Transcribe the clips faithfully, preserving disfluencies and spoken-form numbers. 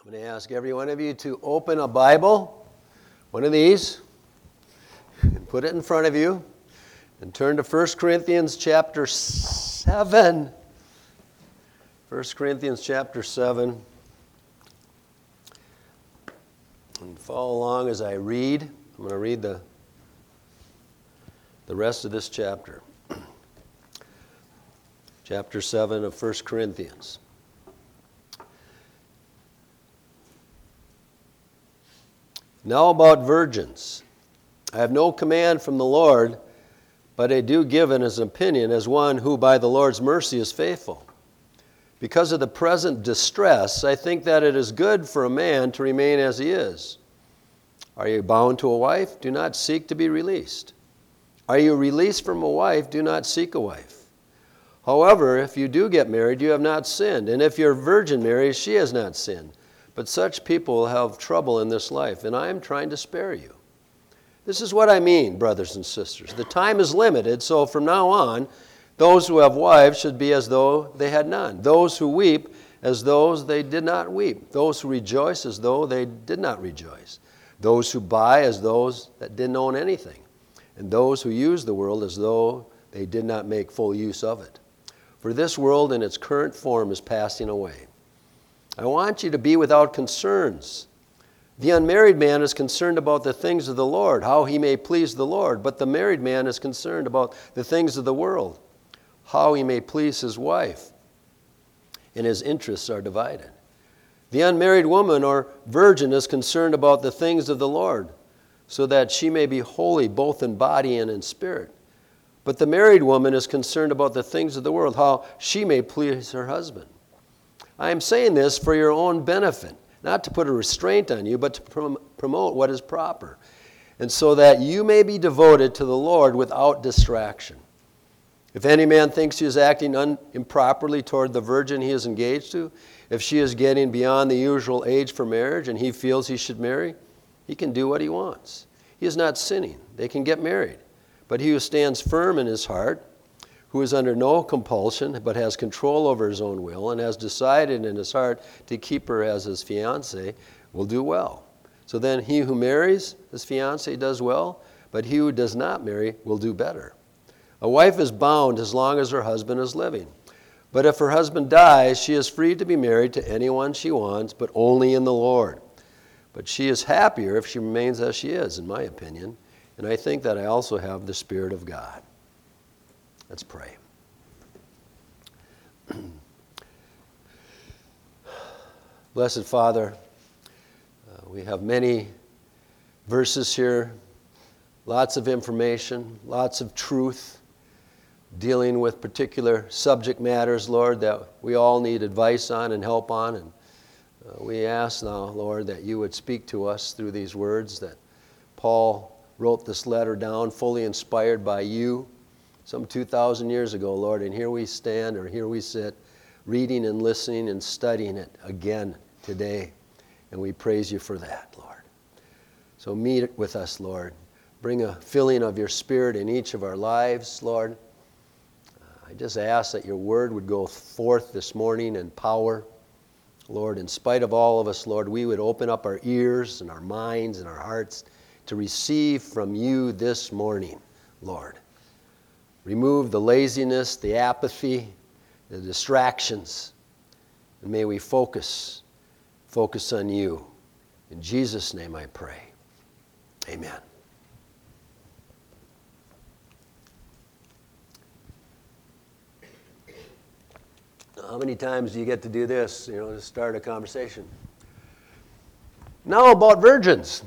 I'm going to ask every one of you to open a Bible, one of these, and put it in front of you, and turn to First Corinthians chapter seven. First Corinthians chapter seven. And follow along as I read. I'm going to read the, the rest of this chapter. Chapter seven of First Corinthians. Now about virgins. I have no command from the Lord, but I do give it as an opinion as one who by the Lord's mercy is faithful. Because of the present distress, I think that it is good for a man to remain as he is. Are you bound to a wife? Do not seek to be released. Are you released from a wife? Do not seek a wife. However, if you do get married, you have not sinned. And if your virgin marries, she has not sinned. But such people will have trouble in this life, and I am trying to spare you. This is what I mean, brothers and sisters. The time is limited, so from now on, those who have wives should be as though they had none. Those who weep as though they did not weep. Those who rejoice as though they did not rejoice. Those who buy as those that didn't own anything. And those who use the world as though they did not make full use of it. For this world in its current form is passing away. I want you to be without concerns. The unmarried man is concerned about the things of the Lord, how he may please the Lord. But the married man is concerned about the things of the world, how he may please his wife. And his interests are divided. The unmarried woman or virgin is concerned about the things of the Lord, so that she may be holy both in body and in spirit. But the married woman is concerned about the things of the world, how she may please her husband. I am saying this for your own benefit, not to put a restraint on you, but to prom- promote what is proper, and so that you may be devoted to the Lord without distraction. If any man thinks he is acting un- improperly toward the virgin he is engaged to, if she is getting beyond the usual age for marriage and he feels he should marry, he can do what he wants. He is not sinning. They can get married. But he who stands firm in his heart, who is under no compulsion, but has control over his own will, and has decided in his heart to keep her as his fiancée, will do well. So then he who marries his fiancée does well, but he who does not marry will do better. A wife is bound as long as her husband is living. But if her husband dies, she is free to be married to anyone she wants, but only in the Lord. But she is happier if she remains as she is, in my opinion, and I think that I also have the Spirit of God. Let's pray. Blessed Father, uh, we have many verses here, lots of information, lots of truth, dealing with particular subject matters, Lord, that we all need advice on and help on. And uh, we ask now, Lord, that you would speak to us through these words, that Paul wrote this letter down, fully inspired by you, some two thousand years ago, Lord, and here we stand, or here we sit, reading and listening and studying it again today, and we praise you for that, Lord. So meet with us, Lord. Bring a filling of your Spirit in each of our lives, Lord. Uh, I just ask that your word would go forth this morning in power. Lord, in spite of all of us, Lord, we would open up our ears and our minds and our hearts to receive from you this morning, Lord. Remove the laziness, the apathy, the distractions, and may we focus, focus on you. In Jesus' name I pray. Amen. How many times do you get to do this, you know, to start a conversation? Now about virgins.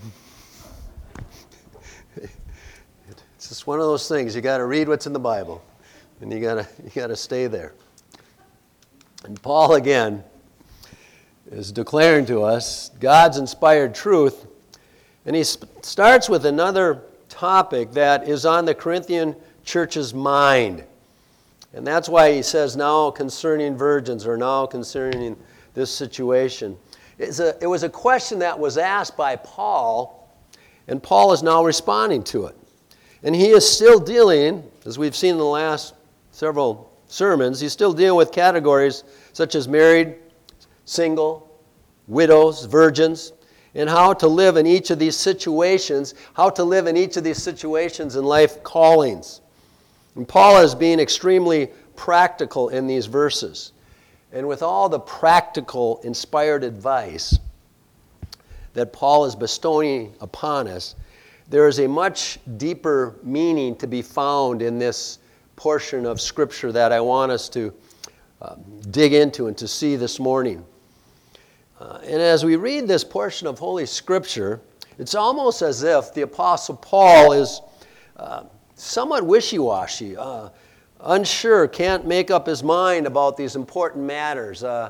It's just one of those things. You got to read what's in the Bible, and you got to you got to stay there. And Paul again is declaring to us God's inspired truth, and he sp- starts with another topic that is on the Corinthian church's mind, and that's why he says now concerning virgins, or now concerning this situation. It's a, it was a question that was asked by Paul, and Paul is now responding to it. And he is still dealing, as we've seen in the last several sermons, he's still dealing with categories such as married, single, widows, virgins, and how to live in each of these situations, how to live in each of these situations in life callings. And Paul is being extremely practical in these verses. And with all the practical, inspired advice that Paul is bestowing upon us, there is a much deeper meaning to be found in this portion of Scripture that I want us to uh, dig into and to see this morning. Uh, and as we read this portion of Holy Scripture, it's almost as if the Apostle Paul is uh, somewhat wishy-washy, uh, unsure, can't make up his mind about these important matters. Uh,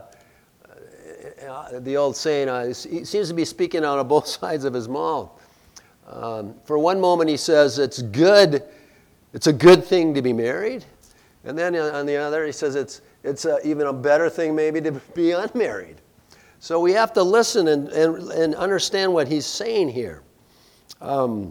uh, the old saying, uh, he seems to be speaking out of both sides of his mouth. Um, for one moment he says it's good, it's a good thing to be married. And then on the other he says it's, it's a, even a better thing maybe to be unmarried. So we have to listen and, and, and understand what he's saying here. Um,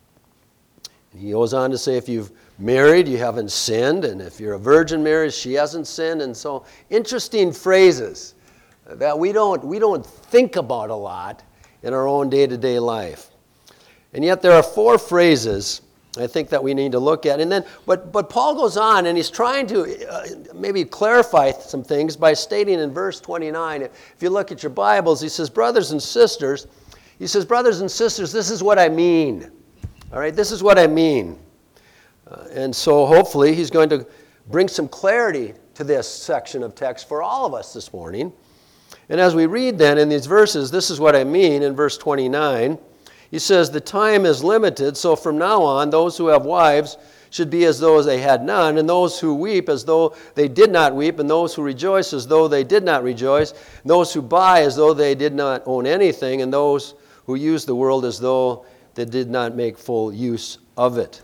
he goes on to say if you've married, you haven't sinned. And if you're a virgin married, she hasn't sinned. And so interesting phrases that we don't, we don't think about a lot in our own day-to-day life. And yet there are four phrases I think that we need to look at. And then, but, but Paul goes on and he's trying to uh, maybe clarify some things by stating in verse twenty-nine, if you look at your Bibles, he says, brothers and sisters, he says, brothers and sisters, this is what I mean. All right, this is what I mean. Uh, and so hopefully he's going to bring some clarity to this section of text for all of us this morning. And as we read then in these verses, this is what I mean in verse twenty-nine. He says, the time is limited, so from now on, those who have wives should be as though they had none, and those who weep as though they did not weep, and those who rejoice as though they did not rejoice, and those who buy as though they did not own anything, and those who use the world as though they did not make full use of it.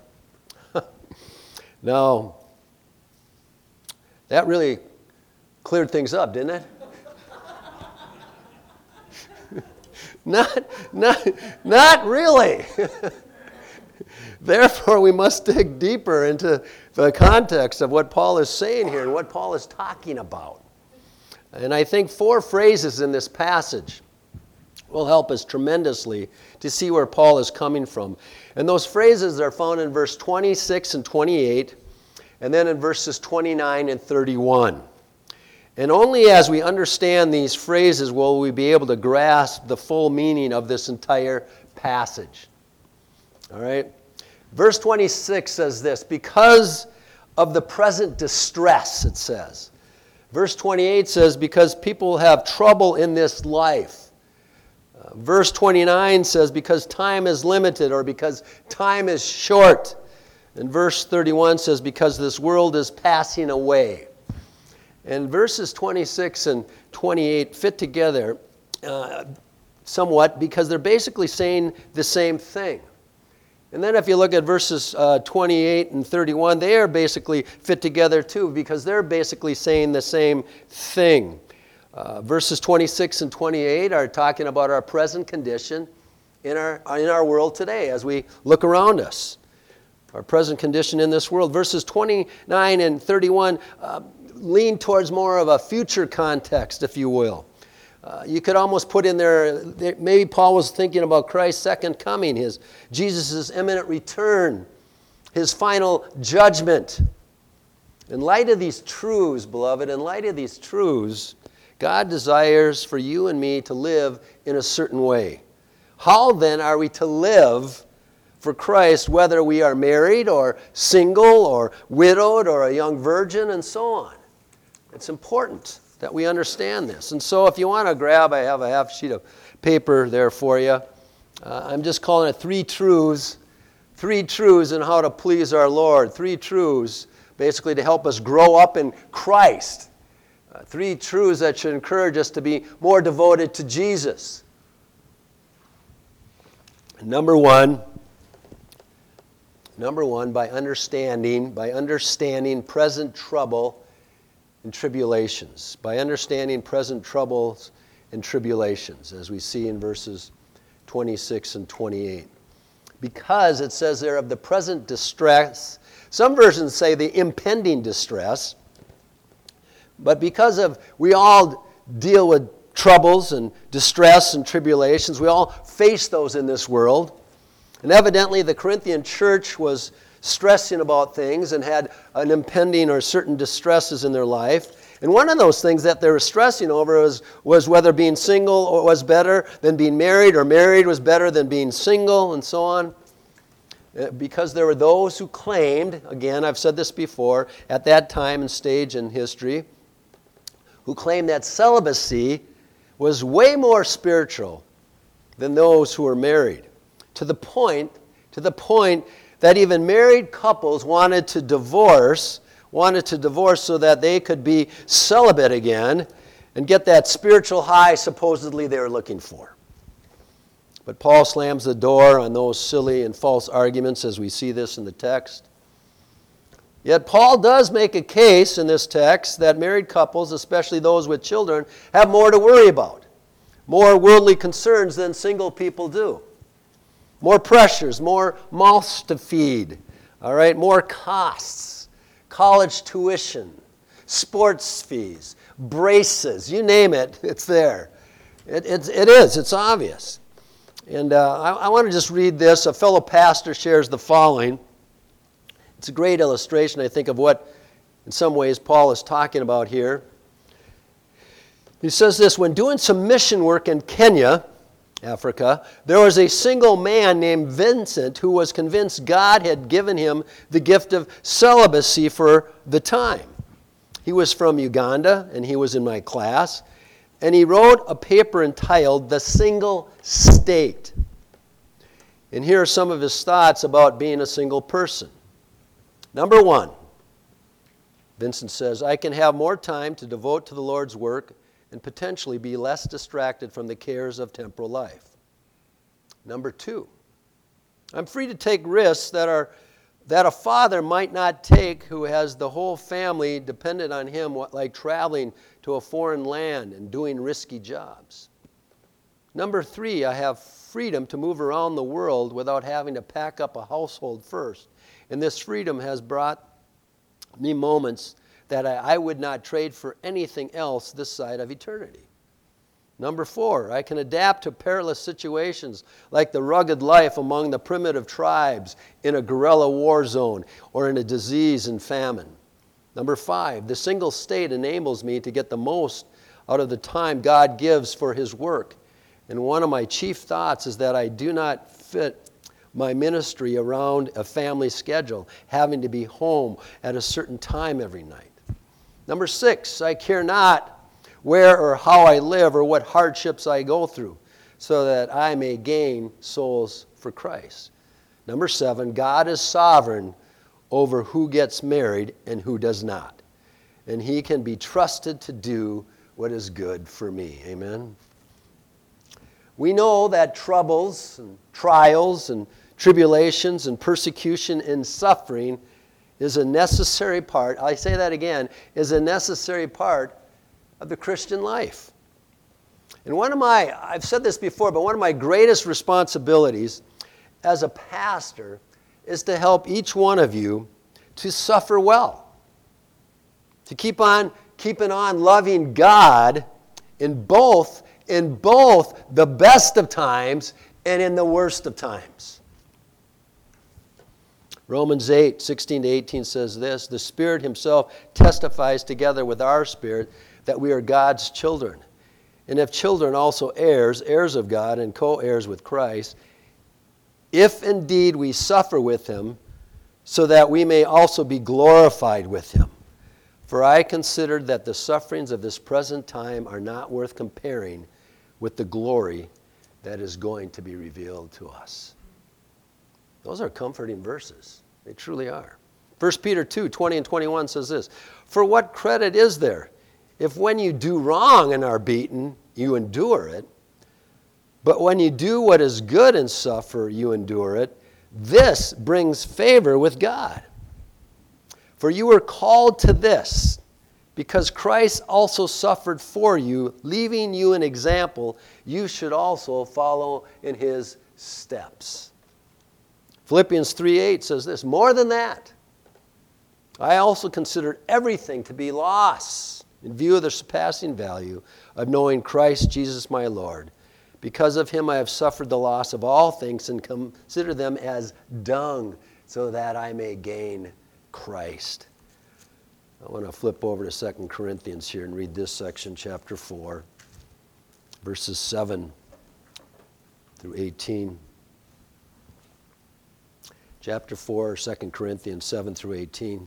Now, that really cleared things up, didn't it? Not, not, not really. Therefore, we must dig deeper into the context of what Paul is saying here and what Paul is talking about. And I think four phrases in this passage will help us tremendously to see where Paul is coming from. And those phrases are found in verse twenty-six and twenty-eight, and then in verses twenty-nine and thirty-one. And only as we understand these phrases will we be able to grasp the full meaning of this entire passage. All right? Verse twenty-six says this, because of the present distress, it says. Verse twenty-eight says, because people have trouble in this life. Uh, verse twenty-nine says, because time is limited or because time is short. And verse thirty-one says, because this world is passing away. And verses twenty-six and twenty-eight fit together uh, somewhat because they're basically saying the same thing. And then if you look at verses uh, twenty-eight and thirty-one, they are basically fit together too because they're basically saying the same thing. Uh, verses twenty-six and twenty-eight are talking about our present condition in our, in our world today as we look around us. Our present condition in this world. Verses twenty-nine and thirty-one uh, lean towards more of a future context, if you will. Uh, you could almost put in there, maybe Paul was thinking about Christ's second coming, his Jesus' imminent return, his final judgment. In light of these truths, beloved, in light of these truths, God desires for you and me to live in a certain way. How then are we to live for Christ, whether we are married or single or widowed or a young virgin and so on? It's important that we understand this. And so if you want to grab, I have a half sheet of paper there for you. Uh, I'm just calling it three truths. Three truths in how to please our Lord. Three truths basically to help us grow up in Christ. Uh, three truths that should encourage us to be more devoted to Jesus. Number one, number one, by understanding, by understanding present trouble and tribulations. By understanding present troubles and tribulations, as we see in verses twenty-six and twenty-eight. Because it says there of the present distress, some versions say the impending distress, but because of we all deal with troubles and distress and tribulations. We all face those in this world. And evidently the Corinthian church was stressing about things and had an impending or certain distresses in their life. And one of those things that they were stressing over was, was whether being single was better than being married, or married was better than being single, and so on. Because there were those who claimed, again, I've said this before, at that time and stage in history, who claimed that celibacy was way more spiritual than those who were married. To the point, to the point that even married couples wanted to divorce, wanted to divorce so that they could be celibate again and get that spiritual high supposedly they were looking for. But Paul slams the door on those silly and false arguments as we see this in the text. Yet Paul does make a case in this text that married couples, especially those with children, have more to worry about, more worldly concerns than single people do. More pressures, more mouths to feed, all right, more costs, college tuition, sports fees, braces, you name it, it's there. It, it, it is, it's obvious. And uh, I, I want to just read this. A fellow pastor shares the following. It's a great illustration, I think, of what, in some ways, Paul is talking about here. He says this: when doing some mission work in Kenya, Africa, there was a single man named Vincent who was convinced God had given him the gift of celibacy for the time. He was from Uganda, and he was in my class, and he wrote a paper entitled "The Single State." And here are some of his thoughts about being a single person. Number one, Vincent says, I can have more time to devote to the Lord's work and potentially be less distracted from the cares of temporal life. Number two, I'm free to take risks that are that a father might not take who has the whole family dependent on him, like traveling to a foreign land and doing risky jobs. Number three, I have freedom to move around the world without having to pack up a household first. And this freedom has brought me moments that I, I would not trade for anything else this side of eternity. Number four, I can adapt to perilous situations like the rugged life among the primitive tribes in a guerrilla war zone or in a disease and famine. Number five, the single state enables me to get the most out of the time God gives for His work. And one of my chief thoughts is that I do not fit my ministry around a family schedule, having to be home at a certain time every night. Number six, I care not where or how I live or what hardships I go through, so that I may gain souls for Christ. Number seven, God is sovereign over who gets married and who does not. And He can be trusted to do what is good for me. Amen? We know that troubles and trials and tribulations and persecution and suffering is a necessary part, I say that again, is a necessary part of the Christian life. And one of my, I've said this before, but one of my greatest responsibilities as a pastor is to help each one of you to suffer well, to keep on keeping on loving God in both, in both the best of times and in the worst of times. Romans eight, sixteen to eighteen says this: the Spirit Himself testifies together with our spirit that we are God's children. And if children, also heirs, heirs of God and co-heirs with Christ, if indeed we suffer with Him, so that we may also be glorified with Him. For I consider that the sufferings of this present time are not worth comparing with the glory that is going to be revealed to us. Those are comforting verses. They truly are. First Peter two, twenty and twenty-one says this: for what credit is there if when you do wrong and are beaten, you endure it? But when you do what is good and suffer, you endure it. This brings favor with God. For you were called to this, because Christ also suffered for you, leaving you an example you should also follow in His steps. Philippians three eight says this: more than that, I also considered everything to be loss in view of the surpassing value of knowing Christ Jesus my Lord. Because of him I have suffered the loss of all things and consider them as dung, so that I may gain Christ. I want to flip over to Second Corinthians here and read this section, chapter four, verses seven through eighteen. Chapter four, Second Corinthians seven through eighteen.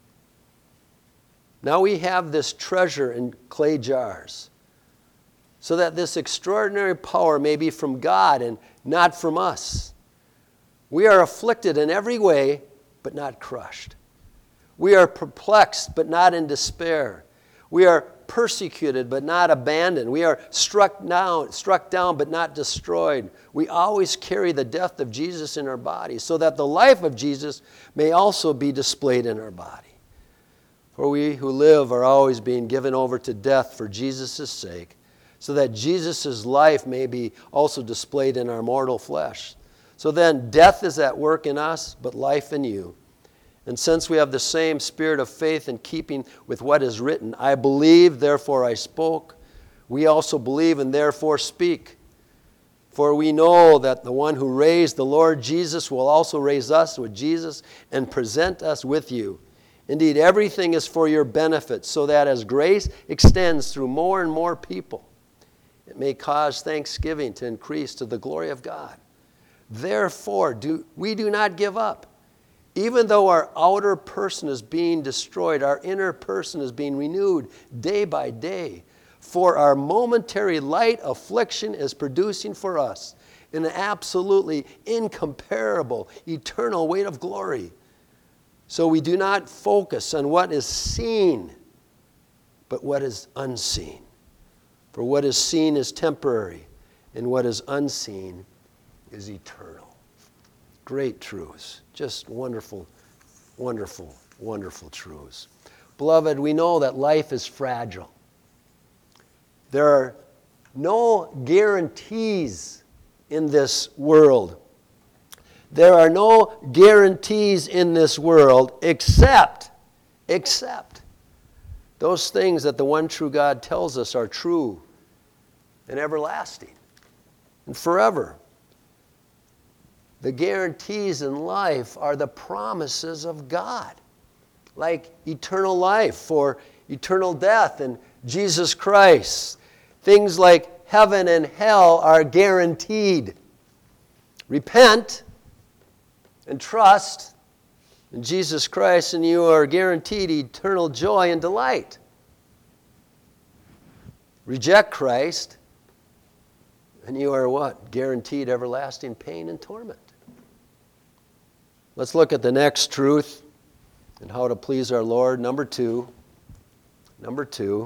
Now we have this treasure in clay jars, so that this extraordinary power may be from God and not from us. We are afflicted in every way, but not crushed. We are perplexed, but not in despair. We are persecuted, but not abandoned. We are struck down, struck down, but not destroyed. We always carry the death of Jesus in our body, so that the life of Jesus may also be displayed in our body. For we who live are always being given over to death for Jesus' sake, so that Jesus' life may be also displayed in our mortal flesh. So then death is at work in us, but life in you. And since we have the same spirit of faith in keeping with what is written, I believe, therefore I spoke. We also believe and therefore speak. For we know that the one who raised the Lord Jesus will also raise us with Jesus and present us with you. Indeed, everything is for your benefit, so that as grace extends through more and more people, it may cause thanksgiving to increase to the glory of God. Therefore, do, we do not give up. Even though our outer person is being destroyed, our inner person is being renewed day by day. For our momentary light affliction is producing for us an absolutely incomparable, eternal weight of glory. So we do not focus on what is seen, but what is unseen. For what is seen is temporary, and what is unseen is eternal. Great truths. Just wonderful, wonderful, wonderful truths. Beloved, we know that life is fragile. There are no guarantees in this world. There are no guarantees in this world except, except those things that the one true God tells us are true and everlasting and forever. The guarantees in life are the promises of God, like eternal life or eternal death in Jesus Christ. Things like heaven and hell are guaranteed. Repent and trust in Jesus Christ, and you are guaranteed eternal joy and delight. Reject Christ, and you are what? Guaranteed everlasting pain and torment. Let's look at the next truth and how to please our Lord. Number two. Number two.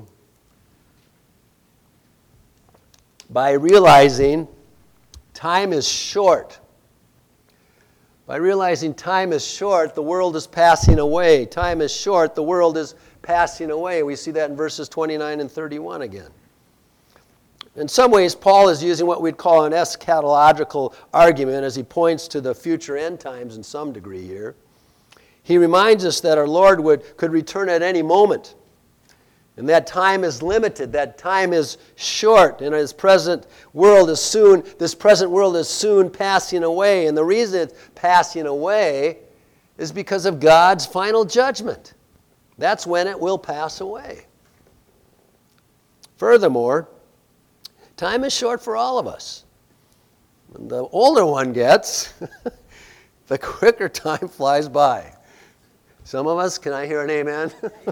By realizing time is short. By realizing time is short, the world is passing away. Time is short, the world is passing away. We see that in verses twenty-nine and thirty-one again. In some ways, Paul is using what we'd call an eschatological argument as he points to the future end times in some degree here. He reminds us that our Lord would, could return at any moment. And that time is limited, that time is short, and his present world is soon, this present world is soon passing away. And the reason it's passing away is because of God's final judgment. That's when it will pass away. Furthermore, time is short for all of us. When the older one gets, the quicker time flies by. Some of us, can I hear an amen?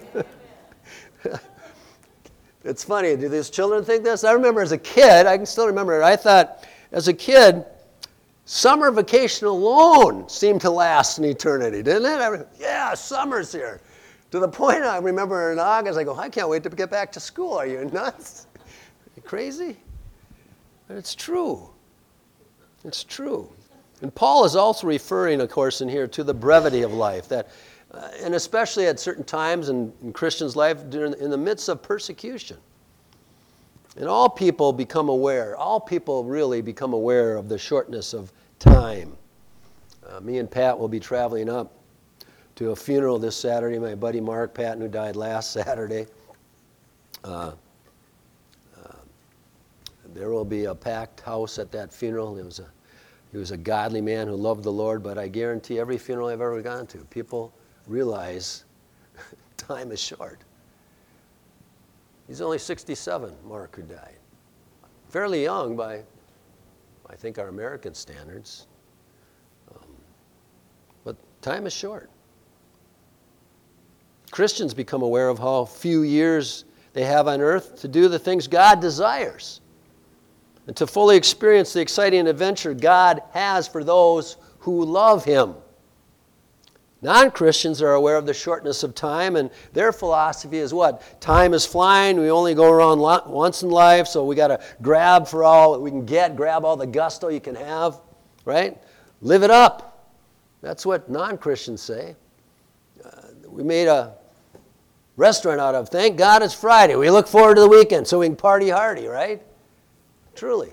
It's funny, do these children think this? I remember as a kid, I can still remember it, I thought as a kid, summer vacation alone seemed to last an eternity, didn't it? I, yeah, summer's here. To the point I remember in August, I go, I can't wait to get back to school. Are you nuts? Are you crazy? But it's true. It's true. And Paul is also referring, of course, in here to the brevity of life, that, uh, and especially at certain times in, in Christians' life, during, in the midst of persecution. And all people become aware, all people really become aware of the shortness of time. Uh, me and Pat will be traveling up to a funeral this Saturday. My buddy Mark Patton, who died last Saturday. Uh, uh, there will be a packed house at that funeral. It was a, he was a godly man who loved the Lord, but I guarantee every funeral I've ever gone to, people realize time is short. He's only sixty-seven, Mark, who died. Fairly young by, I think, our American standards. Um, but time is short. Christians become aware of how few years they have on earth to do the things God desires and to fully experience the exciting adventure God has for those who love Him. Non-Christians are aware of the shortness of time, and their philosophy is what? Time is flying. We only go around once in life, so we got to grab for all that we can get, grab all the gusto you can have, right? Live it up. That's what non-Christians say. Uh, we made a restaurant out of, thank God it's Friday. We look forward to the weekend so we can party hardy, right? Truly.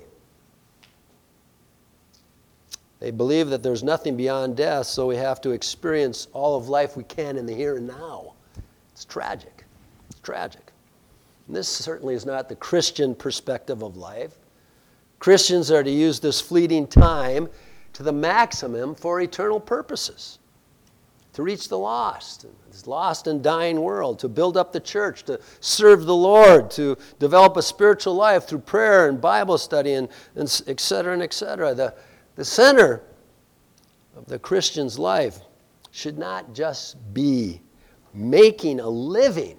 They believe that there's nothing beyond death, so we have to experience all of life we can in the here and now. It's tragic. It's tragic. And this certainly is not the Christian perspective of life. Christians are to use this fleeting time to the maximum for eternal purposes. To reach the lost, this lost and dying world, to build up the church, to serve the Lord, to develop a spiritual life through prayer and Bible study, and, and et cetera, and et cetera. The, the center of the Christian's life should not just be making a living,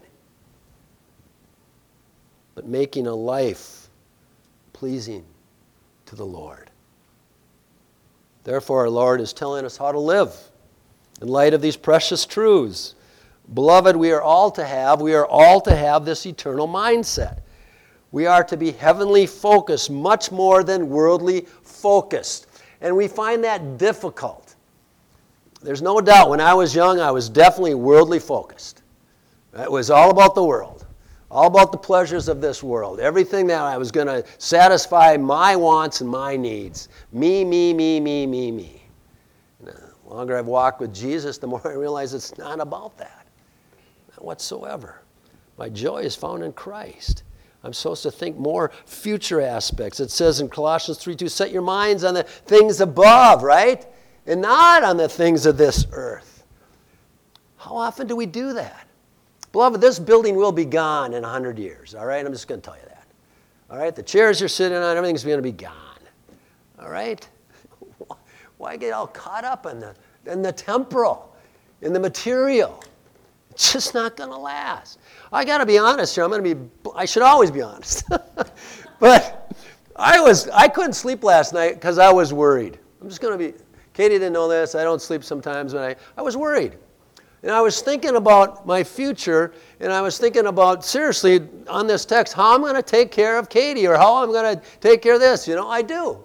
but making a life pleasing to the Lord. Therefore, our Lord is telling us how to live in light of these precious truths. Beloved, we are all to have, we are all to have this eternal mindset. We are to be heavenly focused much more than worldly focused. And we find that difficult. There's no doubt when I was young, I was definitely worldly focused. It was all about the world, all about the pleasures of this world. Everything that I was going to satisfy my wants and my needs. Me, me, me, me, me, me. And the longer I've walked with Jesus, the more I realize it's not about that. Not whatsoever. My joy is found in Christ. I'm supposed to think more future aspects. It says in Colossians three two, set your minds on the things above, right? And not on the things of this earth. How often do we do that? Beloved, this building will be gone in a hundred years, all right? I'm just going to tell you that. All right? The chairs you're sitting on, everything's going to be gone. All right? Why get all caught up in the, in the temporal, in the material? It's just not going to last. I got to be honest here. I'm going to be, I should always be honest. But I was, I couldn't sleep last night because I was worried. I'm just going to be, Katie didn't know this. I don't sleep sometimes, but I, I was worried. And I was thinking about my future, and I was thinking about, seriously, on this text, how I'm going to take care of Katie, or how I'm going to take care of this. You know, I do.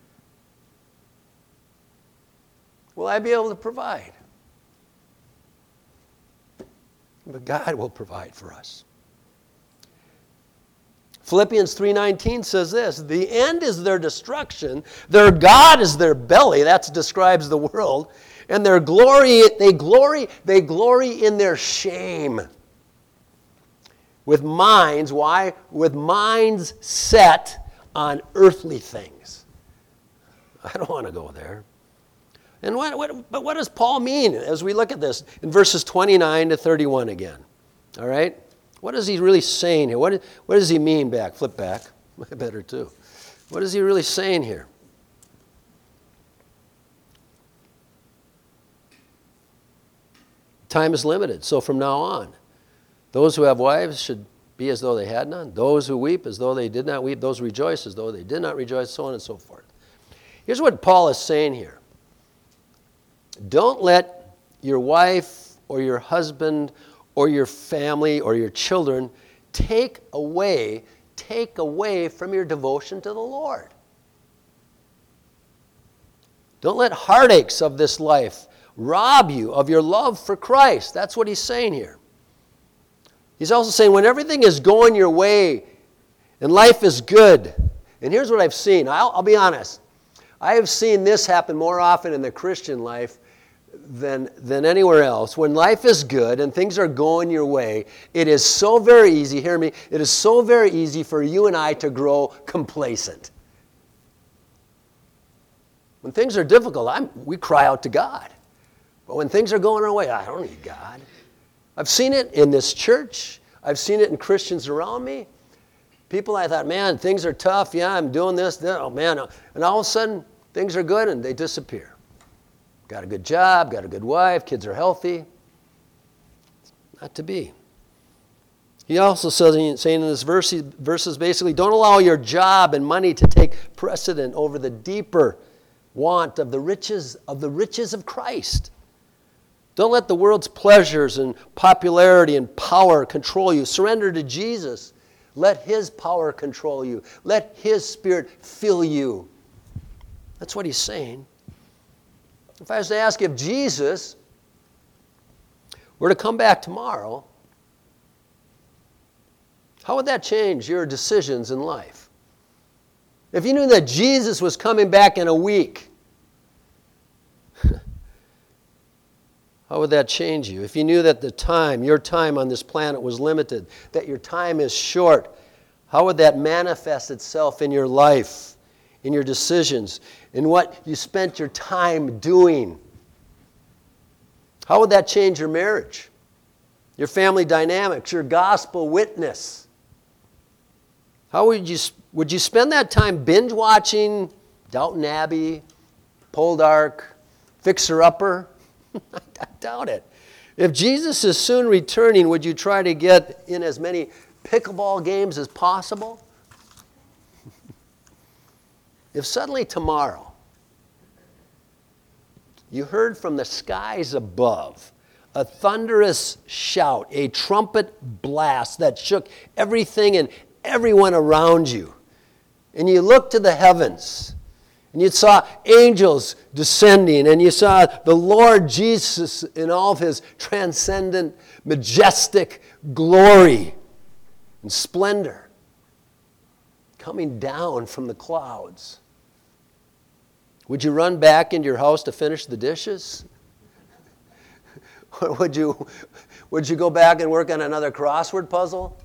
Will I be able to provide? But God will provide for us. Philippians three nineteen says this, the end is their destruction, their God is their belly, that describes the world, and their glory, they glory, they glory in their shame. With minds, why? With minds set on earthly things. I don't want to go there. And what, what, but what does Paul mean as we look at this in verses twenty-nine to thirty-one again? All right? What is he really saying here? What, what does he mean back? Flip back. I better too. What is he really saying here? Time is limited, so from now on, those who have wives should be as though they had none. Those who weep as though they did not weep. Those who rejoice as though they did not rejoice, so on and so forth. Here's what Paul is saying here. Don't let your wife or your husband or your family or your children take away, take away from your devotion to the Lord. Don't let heartaches of this life rob you of your love for Christ. That's what he's saying here. He's also saying when everything is going your way and life is good, and here's what I've seen. I'll, I'll be honest. I have seen this happen more often in the Christian life than, than anywhere else. When life is good and things are going your way, it is so very easy, hear me, it is so very easy for you and I to grow complacent. When things are difficult, I'm, we cry out to God. But when things are going our way, I don't need God. I've seen it in this church. I've seen it in Christians around me. People, I thought, man, things are tough. Yeah, I'm doing this. That. Oh, man. And all of a sudden, things are good and they disappear. Got a good job, got a good wife, kids are healthy. Not to be. He also says, saying in this verse, verses basically, don't allow your job and money to take precedent over the deeper want of the riches of the riches of Christ. Don't let the world's pleasures and popularity and power control you. Surrender to Jesus. Let His power control you. Let His Spirit fill you. That's what he's saying. If I was to ask if Jesus were to come back tomorrow, how would that change your decisions in life? If you knew that Jesus was coming back in a week, how would that change you? If you knew that the time, your time on this planet was limited, that your time is short, how would that manifest itself in your life, in your decisions, in what you spent your time doing? How would that change your marriage, your family dynamics, your gospel witness? How would you, would you spend that time binge watching Downton Abbey, Poldark, Fixer Upper? I doubt it. If Jesus is soon returning, would you try to get in as many pickleball games as possible? If suddenly tomorrow you heard from the skies above a thunderous shout, a trumpet blast that shook everything and everyone around you, and you looked to the heavens, and you saw angels descending, and you saw the Lord Jesus in all of His transcendent, majestic glory and splendor coming down from the clouds, would you run back into your house to finish the dishes? Or would you, would you go back and work on another crossword puzzle?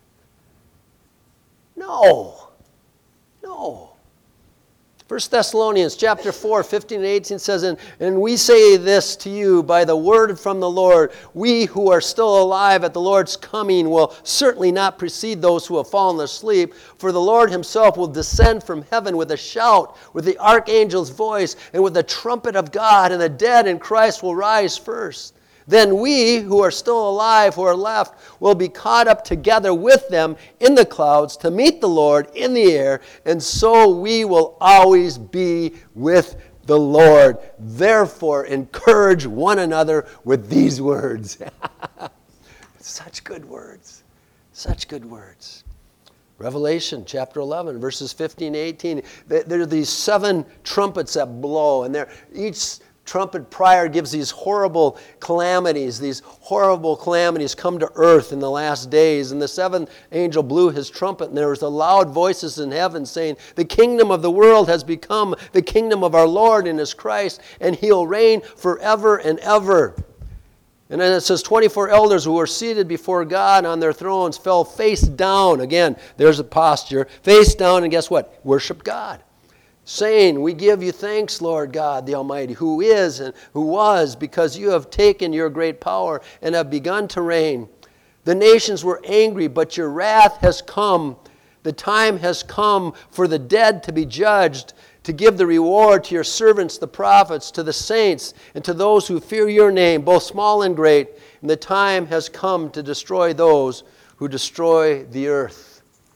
No. No. First Thessalonians chapter four, fifteen and eighteen says, and, and we say this to you by the word from the Lord, we who are still alive at the Lord's coming will certainly not precede those who have fallen asleep, for the Lord Himself will descend from heaven with a shout, with the archangel's voice, and with the trumpet of God, and the dead in Christ will rise first. Then we, who are still alive, who are left, will be caught up together with them in the clouds to meet the Lord in the air, and so we will always be with the Lord. Therefore, encourage one another with these words. Such good words. Such good words. Revelation chapter eleven, verses fifteen and eighteen. There are these seven trumpets that blow, and they're each trumpet prior gives these horrible calamities. These horrible calamities come to earth in the last days. And the seventh angel blew his trumpet, and there was a loud voices in heaven saying, the kingdom of the world has become the kingdom of our Lord and His Christ, and He'll reign forever and ever. And then it says, twenty-four elders who were seated before God on their thrones fell face down. Again, there's a posture. Face down, and guess what? Worship God, saying, we give you thanks, Lord God the Almighty, who is and who was, because you have taken your great power and have begun to reign. The nations were angry, but your wrath has come. The time has come for the dead to be judged, to give the reward to your servants, the prophets, to the saints, and to those who fear your name, both small and great. And the time has come to destroy those who destroy the earth.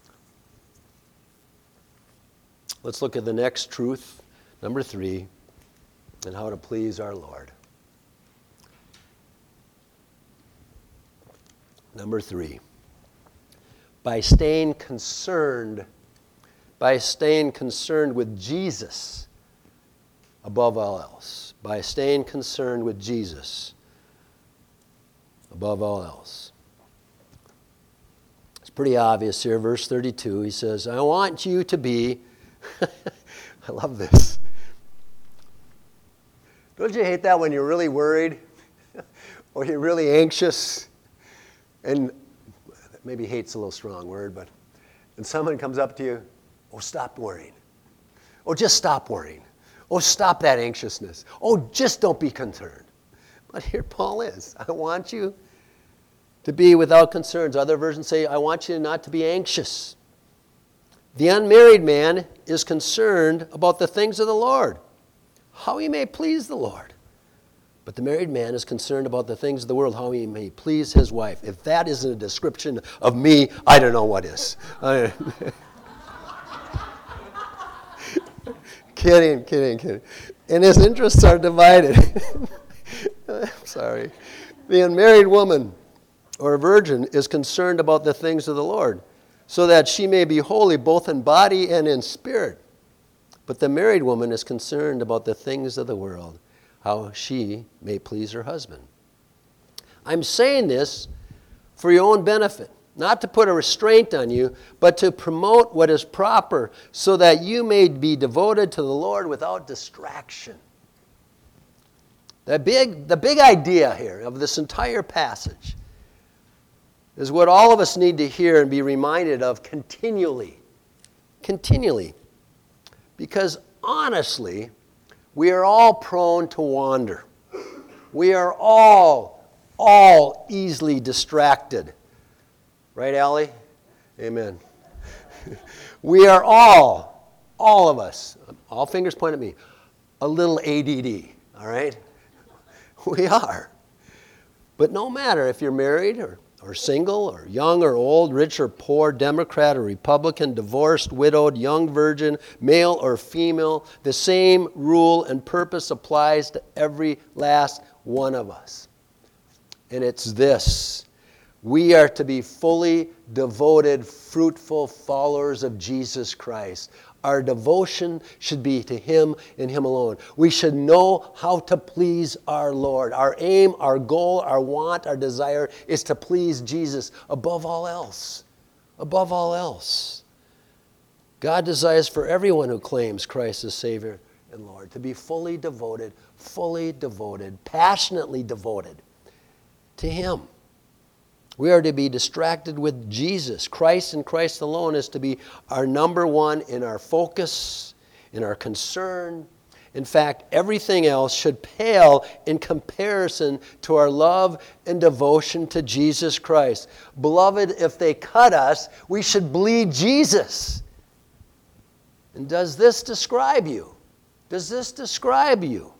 Let's look at the next truth, number three, and how to please our Lord. Number three, by staying concerned, by staying concerned with Jesus above all else. By staying concerned with Jesus above all else. It's pretty obvious here, verse thirty-two. He says, I want you to be I love this. Don't you hate that when you're really worried or you're really anxious? And maybe hate's a little strong word, but and someone comes up to you, oh, stop worrying. Oh, just stop worrying. Oh, stop that anxiousness. Oh, just don't be concerned. But here Paul is. I want you to be without concerns. Other versions say, I want you not to be anxious. The unmarried man is concerned about the things of the Lord, how he may please the Lord. But the married man is concerned about the things of the world, how he may please his wife. If that isn't a description of me, I don't know what is. Kidding, kidding, kidding. And his interests are divided. I'm sorry. The unmarried woman or virgin is concerned about the things of the Lord, so that she may be holy both in body and in spirit. But the married woman is concerned about the things of the world, how she may please her husband. I'm saying this for your own benefit, not to put a restraint on you, but to promote what is proper, so that you may be devoted to the Lord without distraction. The big, the big idea here of this entire passage is what all of us need to hear and be reminded of continually. Continually. Because honestly, we are all prone to wander. We are all, all easily distracted. Right, Allie? Amen. We are all, all of us, all fingers point at me, a little A D D, all right? We are. But no matter if you're married or, or single or young or old, rich or poor, Democrat or Republican, divorced, widowed, young virgin, male or female, the same rule and purpose applies to every last one of us. And it's this: we are to be fully devoted, fruitful followers of Jesus Christ. Our devotion should be to Him and Him alone. We should know how to please our Lord. Our aim, our goal, our want, our desire is to please Jesus above all else. Above all else. God desires for everyone who claims Christ as Savior and Lord to be fully devoted, fully devoted, passionately devoted to Him. We are to be distracted with Jesus. Christ and Christ alone is to be our number one in our focus, in our concern. In fact, everything else should pale in comparison to our love and devotion to Jesus Christ. Beloved, if they cut us, we should bleed Jesus. And does this describe you? Does this describe you?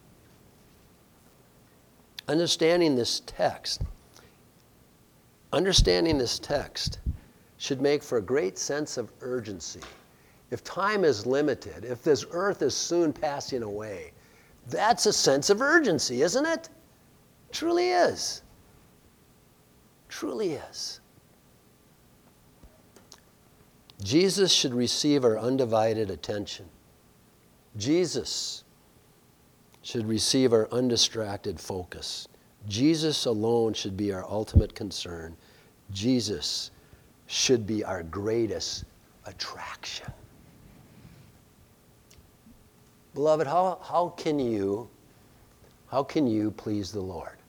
Understanding this text, Understanding this text should make for a great sense of urgency. If time is limited, if this earth is soon passing away, that's a sense of urgency, isn't it? Truly is. Truly is. Jesus should receive our undivided attention. Jesus should receive our undistracted focus. Jesus alone should be our ultimate concern. Jesus should be our greatest attraction. Beloved, how, how can you, how can you please the Lord?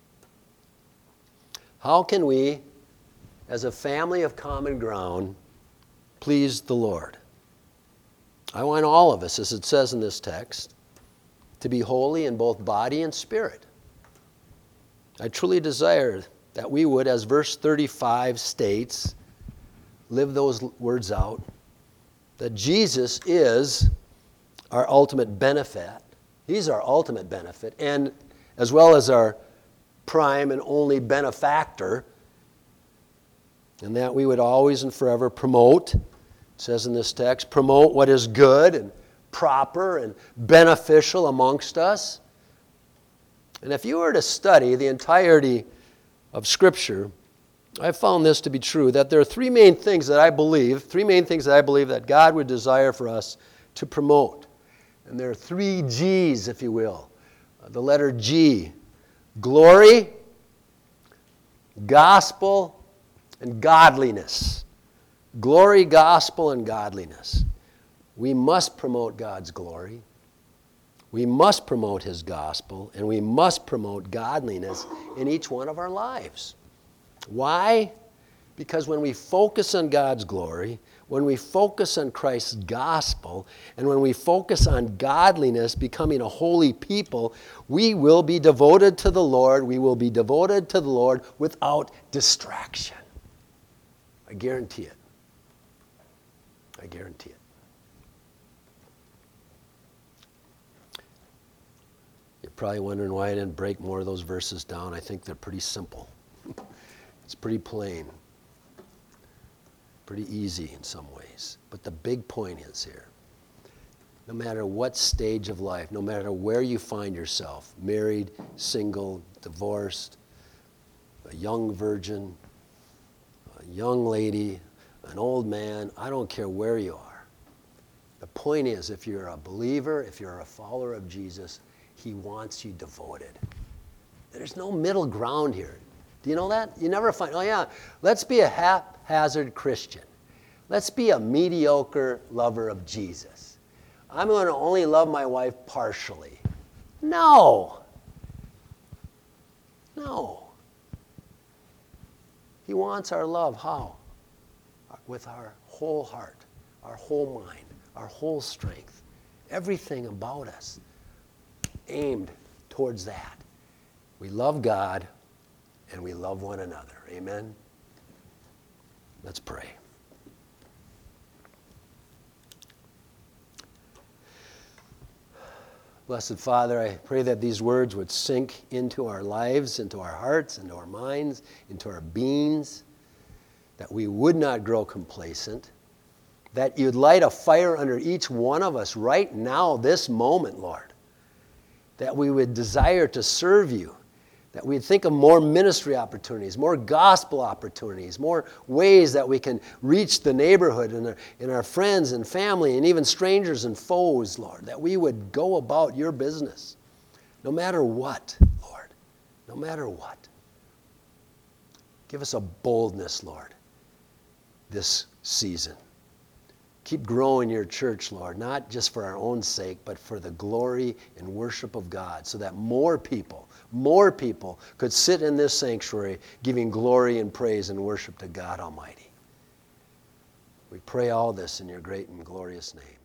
How can we, as a family of common ground, please the Lord? I want all of us, as it says in this text, to be holy in both body and spirit. I truly desire that we would, as verse thirty-five states, live those words out, that Jesus is our ultimate benefit. He's our ultimate benefit, and as well as our prime and only benefactor, and that we would always and forever promote, it says in this text, promote what is good and proper and beneficial amongst us. And if you were to study the entirety of Scripture, I found this to be true, that there are three main things that I believe, three main things that I believe that God would desire for us to promote. And there are three G's, if you will. The letter G: glory, gospel, and godliness. Glory, gospel, and godliness. We must promote God's glory. We must promote his gospel, and we must promote godliness in each one of our lives. Why? Because when we focus on God's glory, when we focus on Christ's gospel, and when we focus on godliness, becoming a holy people, we will be devoted to the Lord. We will be devoted to the Lord without distraction. I guarantee it. I guarantee it. You're probably wondering why I didn't break more of those verses down. I think they're pretty simple. It's pretty plain. Pretty easy in some ways. But the big point is here, no matter what stage of life, no matter where you find yourself, married, single, divorced, a young virgin, a young lady, an old man, I don't care where you are. The point is, if you're a believer, if you're a follower of Jesus, he wants you devoted. There's no middle ground here. Do you know that? You never find, oh yeah, let's be a haphazard Christian. Let's be a mediocre lover of Jesus. I'm going to only love my wife partially. No. No. He wants our love. How? With our whole heart, our whole mind, our whole strength. Everything about us aimed towards that. We love God and we love one another. Amen? Let's pray. Blessed Father, I pray that these words would sink into our lives, into our hearts, into our minds, into our beings, that we would not grow complacent, that you'd light a fire under each one of us right now, this moment, Lord, that we would desire to serve you, that we'd think of more ministry opportunities, more gospel opportunities, more ways that we can reach the neighborhood and our, and our friends and family and even strangers and foes, Lord, that we would go about your business no matter what, Lord, no matter what. Give us a boldness, Lord, this season. Keep growing your church, Lord, not just for our own sake, but for the glory and worship of God, so that more people, more people could sit in this sanctuary giving glory and praise and worship to God Almighty. We pray all this in your great and glorious name.